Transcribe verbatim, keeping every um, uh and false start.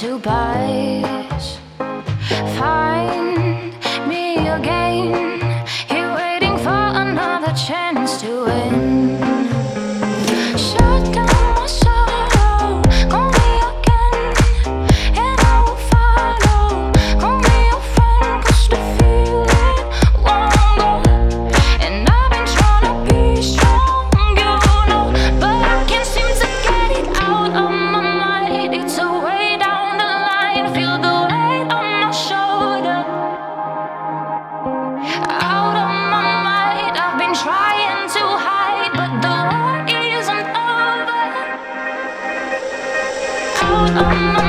to buys. Find me again, here waiting for another chance to win. Shut down my sorrow, call me again, and I will follow. Call me your friend, 'cause the feeling won't go. And I've been trying to be strong, you know, but I can't seem to get it out of my mind. It's a way down the line, feel the weight on my shoulder. Out of my mind, I've been trying to hide, but the war isn't over. Out of my